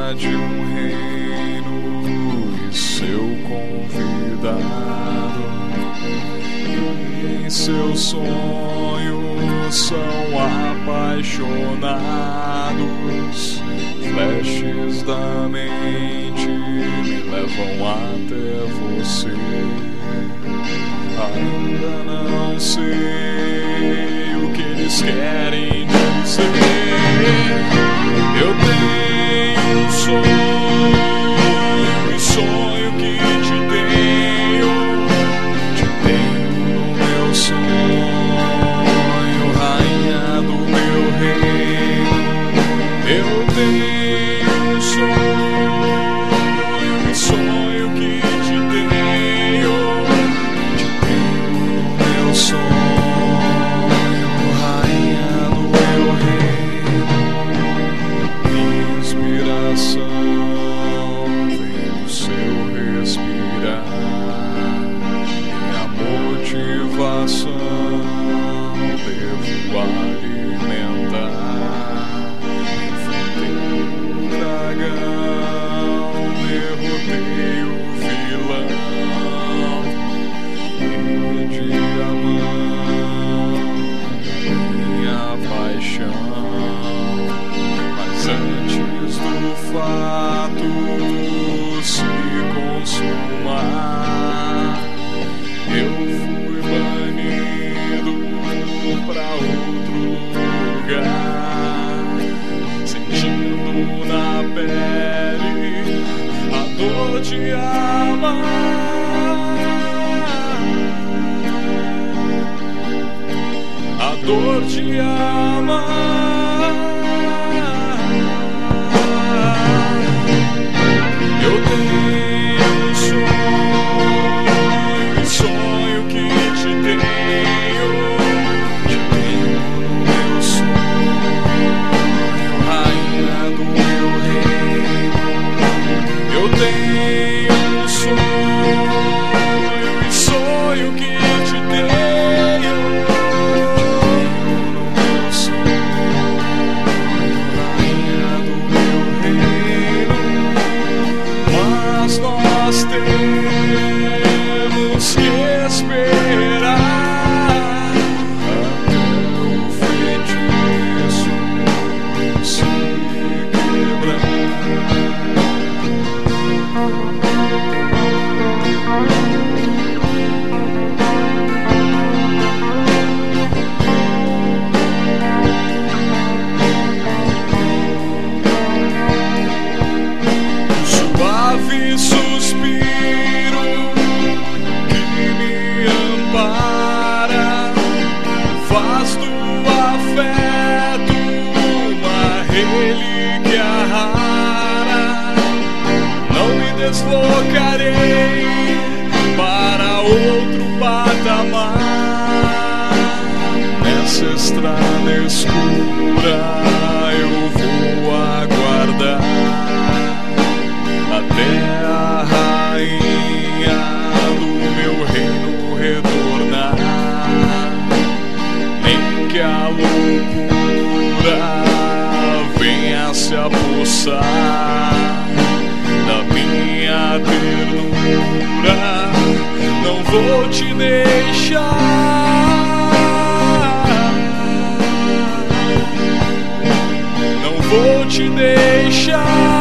de um reino e seu convidado, e em seus sonhos são apaixonados. Flashes da mente me levam até você. Ainda não sei o que eles querem dizer. Eu tenho um sonho, e sonho que te tenho no meu sonho, rainha do meu reino. Eu tenho um sonho, e sonho que te tenho no meu sonho, rainha do meu reino. Minha inspiração vem do seu respirar, minha motivação devo alimentar. Enfrentei o dragão, derrotei o vilão, rendi a mão, minha paixão. Mas antes do fato se consumar, eu fui banido pra outro lugar, sentindo na pele a dor de amar, a dor de amar. Eu tenho um sonho, e sonho que te tenho no meu sonho, rainha do meu reino. Eu tenho um sonho, e sonho que te tenho no meu sonho, rainha do meu reino. Mas nós temos que esperar até o feitiço se quebrar. Suave suspiro que me ampara, faz do afeto uma relíquia rara. Não me deslocarei para outro patamar. Nessa estrada escura eu vou aguardar até a rainha do meu reino retornar. Nem que a loucura venha se apossar da minha ternura, não vou te deixar, não vou te deixar.